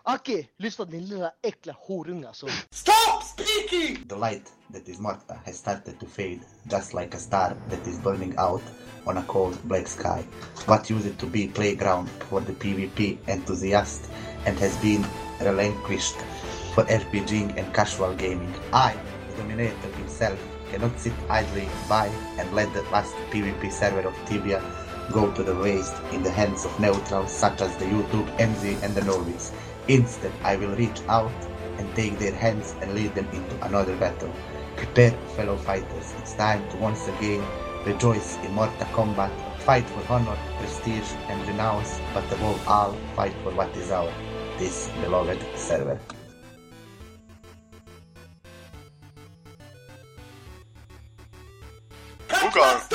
Aki, lyssna din lilla äckla horunga så. Stop speaking! The light that is Marta has started to fade, just like a star that is burning out on a cold black sky. What used to be playground for the PvP enthusiast and has been relinquished for RPGing and casual gaming. I, the Dominator himself, cannot sit idly by and let the vast PvP server of Tibia go to the waste in the hands of neutrals such as the YouTube, MZ and the Norvids. Instead, I will reach out and take their hands and lead them into another battle. Prepare, fellow fighters. It's time to once again rejoice in Mortal Kombat, fight for honor, prestige and renown, but above all, fight for what is our, this beloved server. Kuka